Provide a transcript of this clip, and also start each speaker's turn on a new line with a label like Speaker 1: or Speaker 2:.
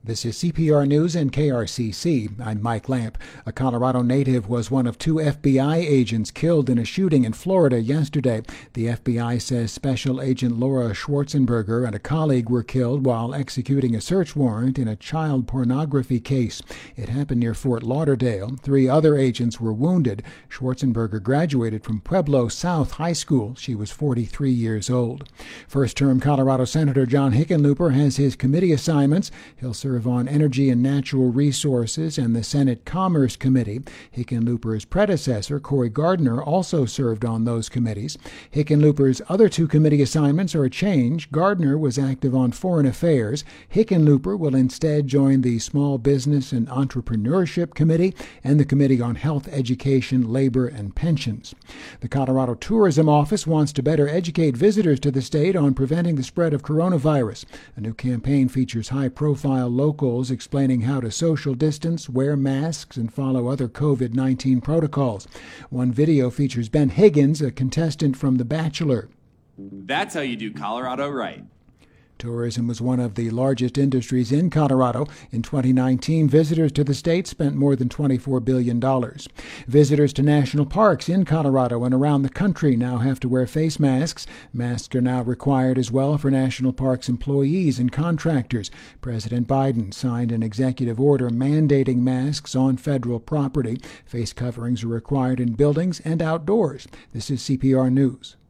Speaker 1: This is CPR News and KRCC. I'm Mike Lamp. A Colorado native was one of two FBI agents killed in a shooting in Florida yesterday. The FBI says Special Agent Laura Schwarzenberger and a colleague were killed while executing a search warrant in a child pornography case. It happened near Fort Lauderdale. 3 other agents were wounded. Schwarzenberger graduated from Pueblo South High School. She was 43 years old. First-term Colorado Senator John Hickenlooper has his committee assignments. He'll serve on Energy and Natural Resources and the Senate Commerce Committee. Hickenlooper's predecessor, Cory Gardner, also served on those committees. Hickenlooper's other 2 committee assignments are a change. Gardner was active on Foreign Affairs. Hickenlooper will instead join the Small Business and Entrepreneurship Committee and the Committee on Health, Education, Labor, and Pensions. The Colorado Tourism Office wants to better educate visitors to the state on preventing the spread of coronavirus. A new campaign features high-profile locals explaining how to social distance, wear masks, and follow other COVID-19 protocols. One video features Ben Higgins, a contestant from The Bachelor.
Speaker 2: That's how you do Colorado right.
Speaker 1: Tourism was one of the largest industries in Colorado. In 2019, visitors to the state spent more than $24 billion. Visitors to national parks in Colorado and around the country now have to wear face masks. Masks are now required as well for national parks employees and contractors. President Biden signed an executive order mandating masks on federal property. Face coverings are required in buildings and outdoors. This is CPR News.